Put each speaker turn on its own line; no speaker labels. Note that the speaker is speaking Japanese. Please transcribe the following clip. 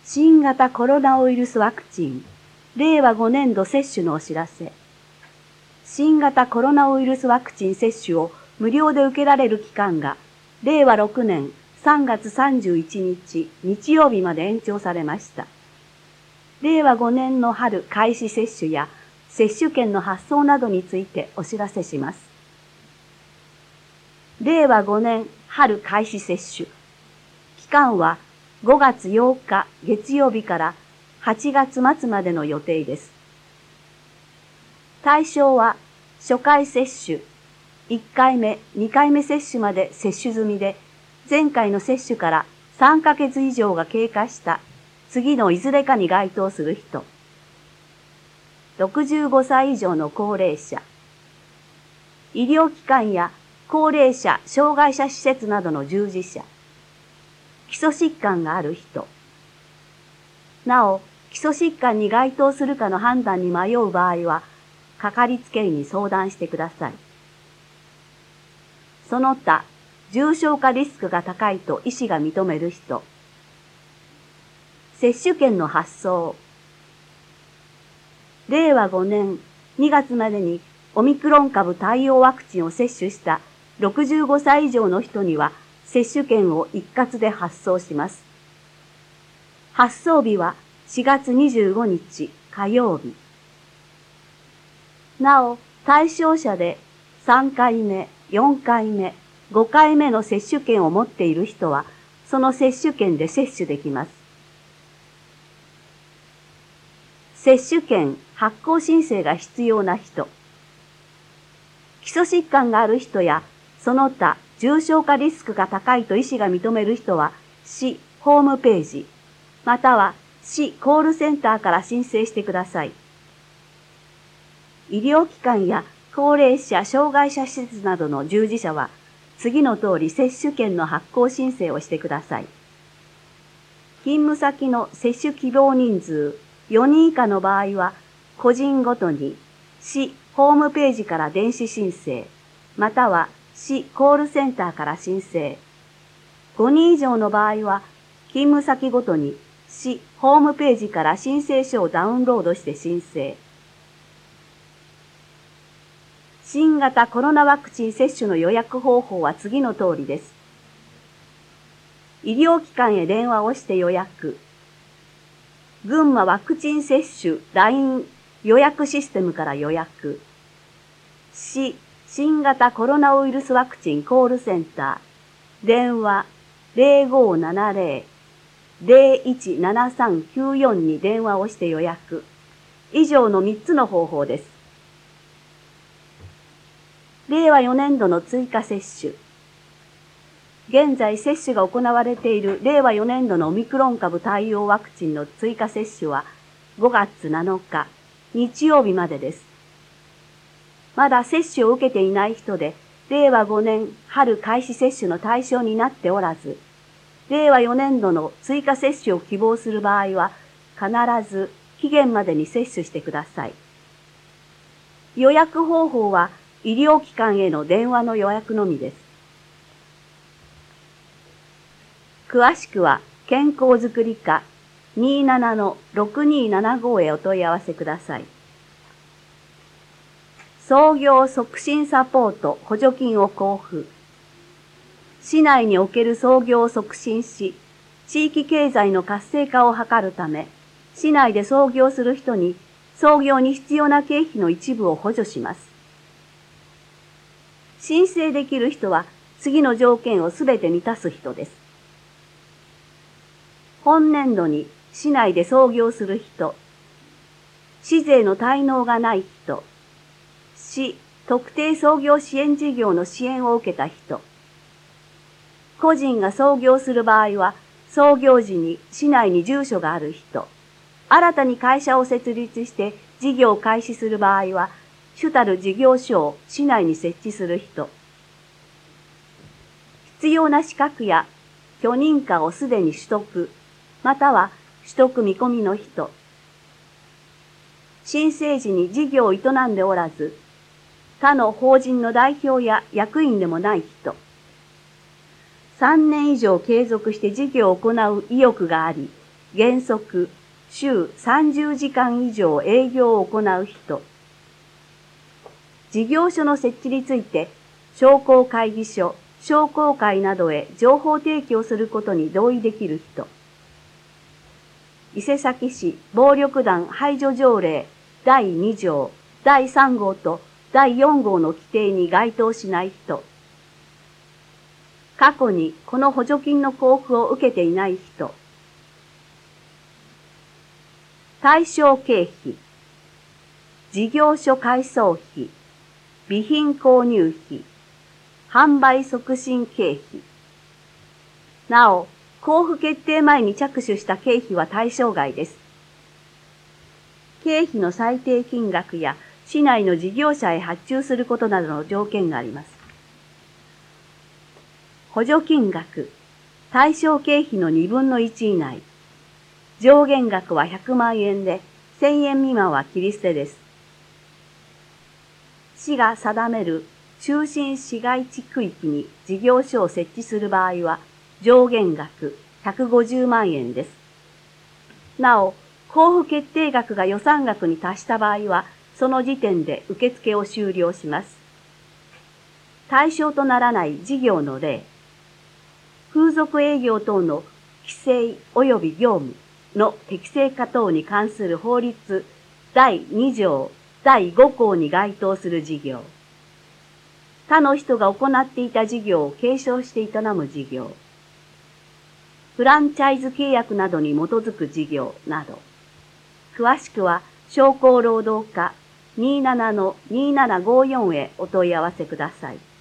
新型コロナウイルスワクチン、令和5年度接種のお知らせ。新型コロナウイルスワクチン接種を無料で受けられる期間が、令和6年3月31日日曜日まで延長されました。令和5年の春開始接種や接種券の発送などについてお知らせします。令和5年春開始接種。期間は5月8日月曜日から8月末までの予定です。対象は初回接種、1回目、2回目接種まで接種済みで、前回の接種から3ヶ月以上が経過した次のいずれかに該当する人、65歳以上の高齢者、医療機関や高齢者、障害者施設などの従事者、基礎疾患がある人。なお、基礎疾患に該当するかの判断に迷う場合は、かかりつけ医に相談してください。その他、重症化リスクが高いと医師が認める人。接種券の発送。令和5年2月までにオミクロン株対応ワクチンを接種した65歳以上の人には接種券を一括で発送します。発送日は4月25日火曜日。なお、対象者で3回目、4回目、5回目の接種券を持っている人は、その接種券で接種できます。接種券発行申請が必要な人。基礎疾患がある人や、その他重症化リスクが高いと医師が認める人は、市ホームページ、または市コールセンターから申請してください。医療機関や高齢者、障害者施設などの従事者は、次の通り接種券の発行申請をしてください。勤務先の接種希望人数4人以下の場合は、個人ごとに市ホームページから電子申請、または市コールセンターから申請。5人以上の場合は、勤務先ごとに市ホームページから申請書をダウンロードして申請。新型コロナワクチン接種の予約方法は次の通りです。医療機関へ電話をして予約。群馬ワクチン接種 LINE 予約システムから予約。市新型コロナウイルスワクチンコールセンター。電話 0570-017394 に電話をして予約。以上の3つの方法です。令和4年度の追加接種。現在接種が行われている令和4年度のオミクロン株対応ワクチンの追加接種は5月7日日曜日までです。まだ接種を受けていない人で、令和5年春開始接種の対象になっておらず、令和4年度の追加接種を希望する場合は、必ず期限までに接種してください。予約方法は、医療機関への電話の予約のみです。詳しくは、健康づくり課 27-6275 へお問い合わせください。創業促進サポート補助金を交付。市内における創業を促進し、地域経済の活性化を図るため、市内で創業する人に創業に必要な経費の一部を補助します。申請できる人は次の条件をすべて満たす人です。本年度に市内で創業する人、市税の滞納がない人、市特定創業支援事業の支援を受けた人、個人が創業する場合は創業時に市内に住所がある人、新たに会社を設立して事業を開始する場合は主たる事業所を市内に設置する人、必要な資格や許認可をすでに取得、または取得見込みの人、申請時に事業を営んでおらず、他の法人の代表や役員でもない人、3年以上継続して事業を行う意欲があり、 原則、週30時間以上営業を行う人。事業所の設置について、商工会議所、商工会などへ情報提供することに同意できる人。伊勢崎市暴力団排除条例第2条、第3号と第4号の規定に該当しない人。過去にこの補助金の交付を受けていない人。対象経費。事業所改装費、備品購入費、販売促進経費。なお、交付決定前に着手した経費は対象外です。経費の最低金額や市内の事業者へ発注することなどの条件があります。補助金額、対象経費の2分の1以内。上限額は100万円で、1000円未満は切り捨てです。市が定める中心市街地区域に事業所を設置する場合は、上限額150万円です。なお、交付決定額が予算額に達した場合は、その時点で受付を終了します。対象とならない事業の例。風俗営業等の規制及び業務の適正化等に関する法律第2条第5項に該当する事業。他の人が行っていた事業を継承して営む事業。フランチャイズ契約などに基づく事業など。詳しくは商工労働課 27-2754 へお問い合わせください。